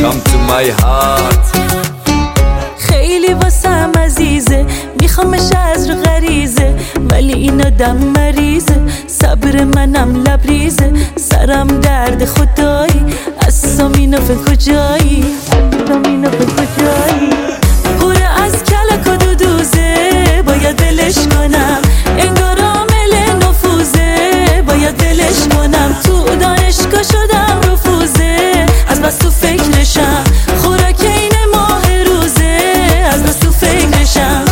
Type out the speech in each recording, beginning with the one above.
come to my heart. خیلی واسم عزیزه، میخوامش از رو غریزه، ولی این آدم مریضه، صبر منم لبریزه، سرم درد خدایی، اصلا اینو فکر کجایی، پوره از کلک و دودوزه، باید بلش کنم، انگار عامل نفوذه، باید بلش کنم، تو دانشگاه شدم رفوزه، از بس تو فکرشم، خوراک این ماه روزه، از بس تو فکرشم.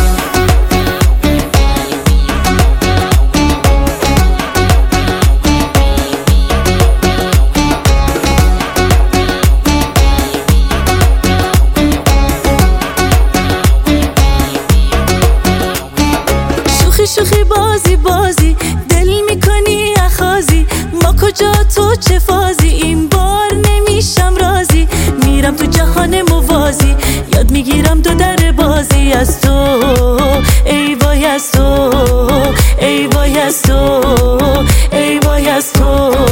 شوخی بازی دل میکنی اخازی، ما کجا تو چه فازی، این بار نمیشم راضی، میرم تو جهان موازی، یاد میگیرم دو در بازی از تو، ای وای از تو، ای وای از تو، ای وای از تو.